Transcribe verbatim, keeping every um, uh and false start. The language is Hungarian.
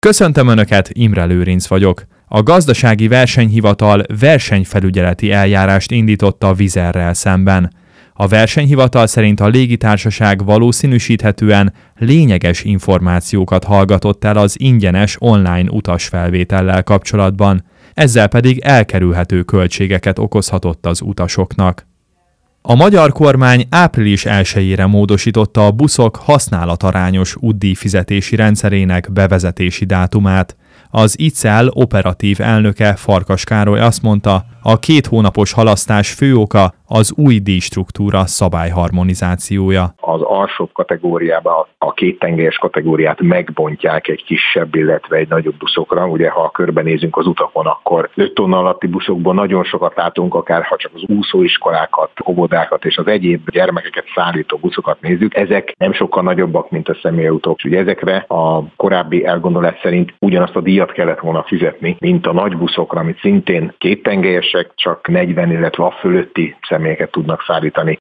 Köszöntöm Önöket, Imre Lőrinc vagyok. A Gazdasági Versenyhivatal versenyfelügyeleti eljárást indított a Vizerrel szemben. A versenyhivatal szerint a légitársaság valószínűsíthetően lényeges információkat hallgatott el az ingyenes online utasfelvétellel kapcsolatban, ezzel pedig elkerülhető költségeket okozhatott az utasoknak. A magyar kormány április elsejére módosította a buszok használatarányos útdíjfizetési rendszerének bevezetési dátumát. Az i cé e el operatív elnöke, Farkas Károly azt mondta, a két hónapos halasztás fő oka az új díjstruktúra szabályharmonizációja. Az alsóbb kategóriában a két tengelyes kategóriát megbontják egy kisebb, illetve egy nagyobb buszokra. Ugye, ha körbenézünk az utakon, akkor öt tonna alatti buszokból nagyon sokat látunk, akár ha csak az úszóiskolákat, óvodákat és az egyéb gyermekeket szállító buszokat nézzük. Ezek nem sokkal nagyobbak, mint a személyautók. Ugye ezekre a korábbi elgondolás szerint ugyanazt a díjat kellett volna fizetni, mint a nagy buszokra, amit szintén két tengelyesek, csak negyven, illetve a fölötti személyeket tudnak szállítani.